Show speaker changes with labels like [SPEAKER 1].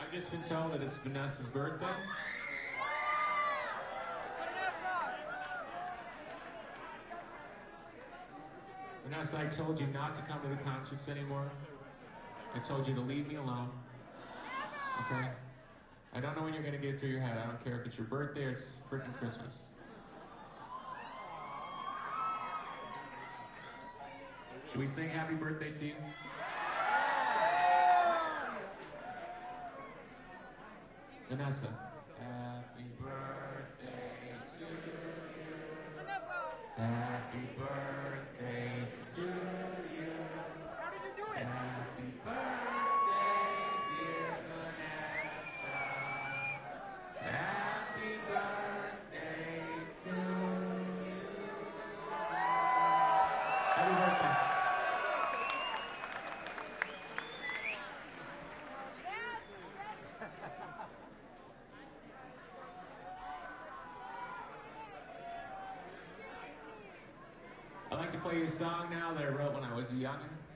[SPEAKER 1] I've just been told that it's Vanessa's birthday. Vanessa, I told you not to come to the concerts anymore. I told you to leave me alone. Okay? I don't know when you're gonna get it through your head. I don't care if it's your birthday or it's freaking Christmas. Should we sing happy birthday to you? Vanessa. Happy birthday to you. Happy birthday to you.
[SPEAKER 2] How did you do it?
[SPEAKER 1] Happy birthday, dear Vanessa. Happy birthday to you. Happy birthday. I'd like to play you a song now that I wrote when I was a youngin'.